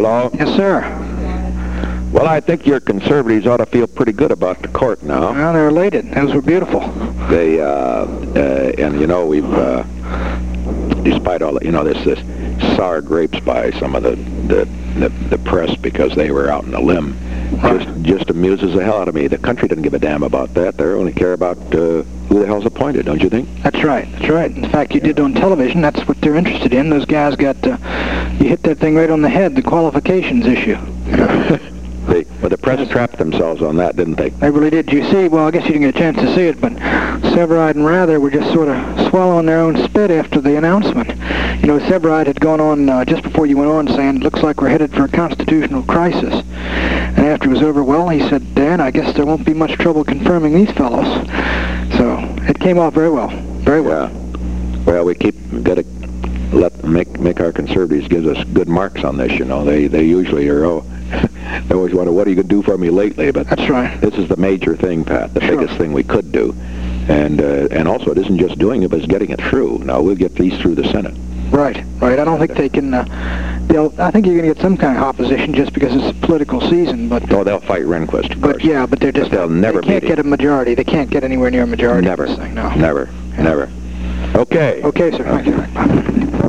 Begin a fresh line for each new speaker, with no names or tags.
Hello?
Yes, sir.
Well, I think your conservatives ought to feel pretty good about the court now.
Well, they're elated. Those were beautiful.
They, and you know, we've, despite all the, you know, this sour grapes by some of the press because they were out in the limb, just amuses the hell out of me. The country doesn't give a damn about that. They only care about who the hell's appointed, don't you think?
That's right. That's right. In fact, you did on television. That's what they're interested in. Those guys got, you hit that thing right on the head, the qualifications issue.
Well, the press trapped themselves on that, didn't they?
They really did. You see, well, I guess you didn't get a chance to see it, but Severide and Rather were just sort of swallowing their own spit after the announcement. You know, Severide had gone on just before you went on saying, it looks like we're headed for a constitutional crisis. And after it was over, well, he said, Dan, I guess there won't be much trouble confirming these fellows. So it came off very well. Very well.
Yeah. Well, we got to make our conservatives give us good marks on this, you know. They usually are, they always wonder, what are you going to do for me lately? But
that's right.
This is the major thing, Pat, the biggest thing we could do. And also, it isn't just doing it, but it's getting it through. Now, we'll get these through the Senate.
Right. I don't think they can, I think you're going to get some kind of opposition just because it's a political season, but...
Oh, they'll fight Rehnquist, of course.
But yeah, but they're just...
But they'll never
they can't get a majority. They can't get anywhere near a majority.
Never.
This thing, no.
Never. Okay.
Okay, sir. Thank you.